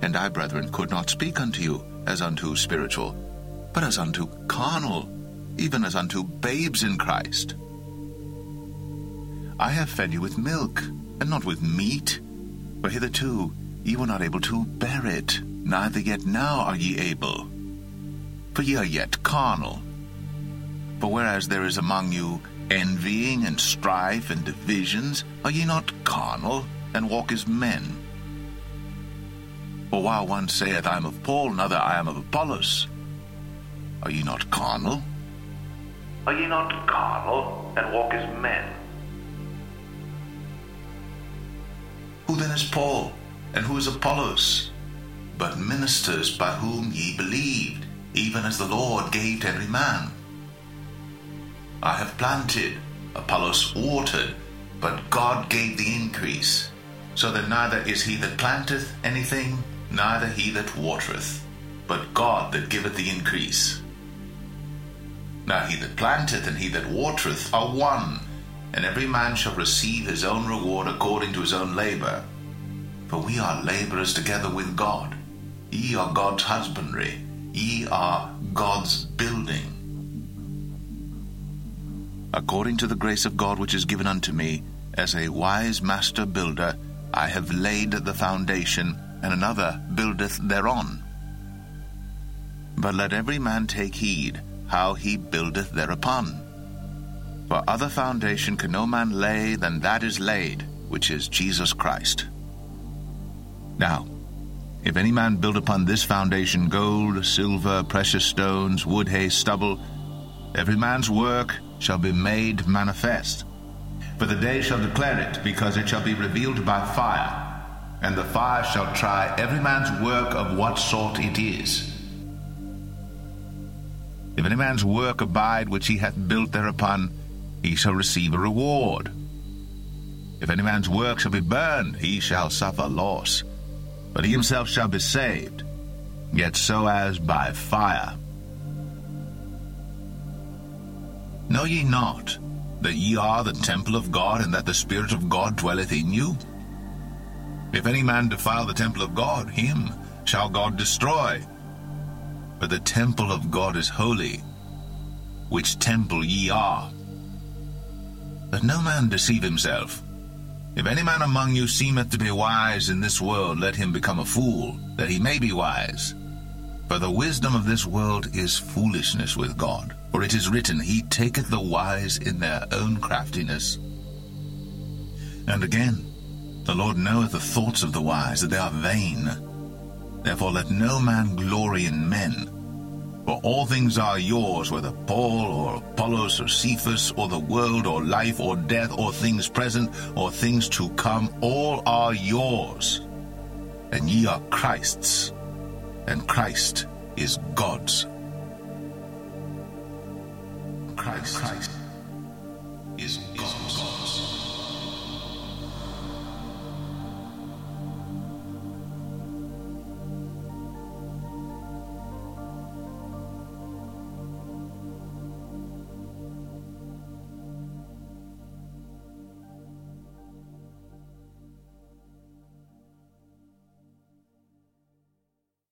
And I, brethren, could not speak unto you as unto spiritual, but as unto carnal, even as unto babes in Christ. I have fed you with milk, and not with meat, for hitherto ye were not able to bear it, neither yet now are ye able. For ye are yet carnal. For whereas there is among you envying and strife and divisions, are ye not carnal, and walk as men? For while one saith, I am of Paul, another, I am of Apollos, are ye not carnal? Are ye not carnal, and walk as men? Who then is Paul, and who is Apollos? But ministers by whom ye believed, even as the Lord gave to every man. I have planted, Apollos watered, but God gave the increase. So that neither is he that planteth anything, neither he that watereth, but God that giveth the increase. Now he that planteth and he that watereth are one, and every man shall receive his own reward according to his own labor. For we are laborers together with God. Ye are God's husbandry, ye are God's building. According to the grace of God which is given unto me, as a wise master builder, I have laid the foundation, and another buildeth thereon. But let every man take heed how he buildeth thereupon. For other foundation can no man lay than that is laid, which is Jesus Christ. Now, if any man build upon this foundation gold, silver, precious stones, wood, hay, stubble, every man's work shall be made manifest. For the day shall declare it, because it shall be revealed by fire, and the fire shall try every man's work of what sort it is. If any man's work abide which he hath built thereupon, he shall receive a reward. If any man's work shall be burned, he shall suffer loss, but he himself shall be saved, yet so as by fire. Know ye not that ye are the temple of God, and that the Spirit of God dwelleth in you? If any man defile the temple of God, him shall God destroy. But the temple of God is holy, which temple ye are. Let no man deceive himself. If any man among you seemeth to be wise in this world, let him become a fool, that he may be wise. For the wisdom of this world is foolishness with God. For it is written, He taketh the wise in their own craftiness. And again, the Lord knoweth the thoughts of the wise, that they are vain. Therefore let no man glory in men. For all things are yours, whether Paul or Apollos or Cephas, or the world, or life, or death, or things present, or things to come, all are yours. And ye are Christ's, and Christ is God's. Christ is God.